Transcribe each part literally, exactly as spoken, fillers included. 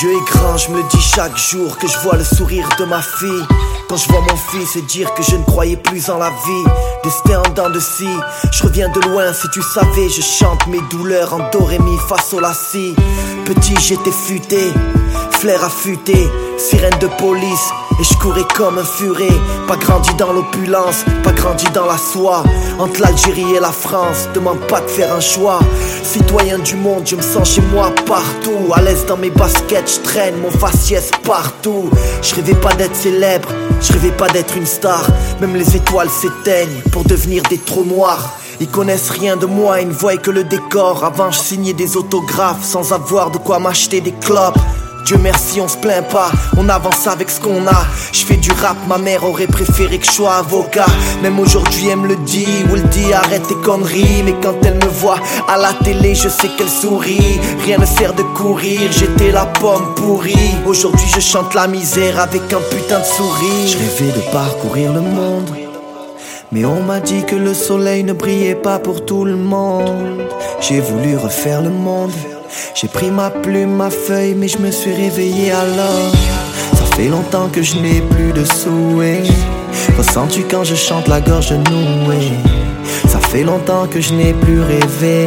Dieu est grand, je me le dis chaque jour que je vois le sourire de ma fille. Quand je vois mon fils et dire que je ne croyais plus en la vie. Destin en dents de scie, je reviens de loin, si tu savais. Je chante mes douleurs en do ré mi fa sol la si. Petit j'étais futé, flair affûté, sirène de police, et je courais comme un furet. Pas grandi dans l'opulence, pas grandi dans la soie. Entre l'Algérie et la France, demande pas de faire un choix. Citoyen du monde, je me sens chez moi partout. À l'aise dans mes baskets, je traîne mon faciès partout. Je rêvais pas d'être célèbre, je rêvais pas d'être une star. Même les étoiles s'éteignent pour devenir des trous noirs. Ils connaissent rien de moi, ils ne voient que le décor. Avant je signais des autographes sans avoir de quoi m'acheter des clopes. Dieu merci on se plaint pas, on avance avec ce qu'on a. Je fais du rap, ma mère aurait préféré que je sois avocat. Même aujourd'hui elle me le dit, ou elle dit arrête tes conneries. Mais quand elle me voit à la télé je sais qu'elle sourit. Rien ne sert de courir, j'étais la pomme pourrie. Aujourd'hui je chante la misère avec un putain de sourire. Je rêvais de parcourir le monde, mais on m'a dit que le soleil ne brillait pas pour tout le monde. J'ai voulu refaire le monde, j'ai pris ma plume, ma feuille, mais je me suis réveillé alors. Ça fait longtemps que je n'ai plus de souhaits. Ressens-tu quand je chante la gorge nouée? Ça fait longtemps que je n'ai plus rêvé.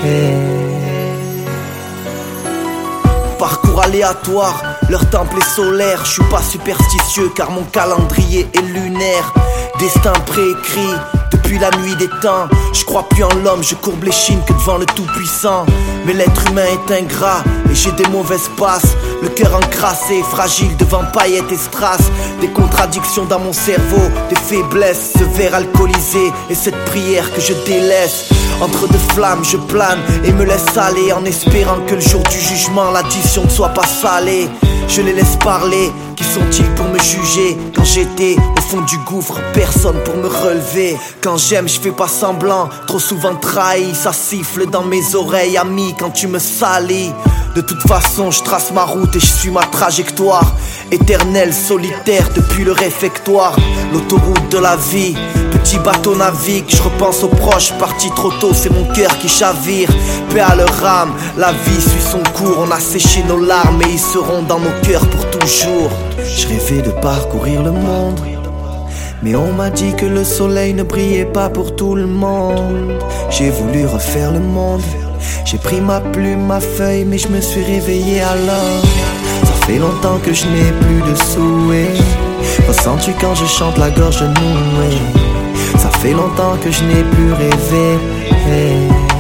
Parcours aléatoire, leur temple est solaire. Je suis pas superstitieux car mon calendrier est lunaire. Destin préécrit depuis la nuit des temps. Je crois plus en l'homme, je courbe les chines que devant le tout-puissant. Mais l'être humain est ingrat et j'ai des mauvaises passes. Le cœur encrassé, fragile devant paillettes et strass. Des contradictions dans mon cerveau, des faiblesses, ce verre alcoolisé et cette prière que je délaisse. Entre deux flammes je plane et me laisse aller, en espérant que le jour du jugement l'addition ne soit pas salée. Je les laisse parler, qui sont-ils pour me juger? Quand j'étais au fond du gouffre, personne pour me relever. Quand j'aime, je fais pas semblant, trop souvent trahi. Ça siffle dans mes oreilles, ami, quand tu me salis. De toute façon, je trace ma route et je suis ma trajectoire. Éternel, solitaire depuis le réfectoire. L'autoroute de la vie, petit bateau navigue. Je repense aux proches, partis trop tôt, c'est mon cœur qui chavire. Paix à leur âme, la vie suit son cours. On a séché nos larmes et ils seront dans nos cœurs pour toujours. Je rêvais de parcourir le monde, mais on m'a dit que le soleil ne brillait pas pour tout le monde. J'ai voulu refaire le monde, j'ai pris ma plume, ma feuille, mais je me suis réveillé alors. Ça fait longtemps que je n'ai plus de souhaits. Ressens-tu quand je chante la gorge nouée? Ça fait longtemps que je n'ai plus rêvé.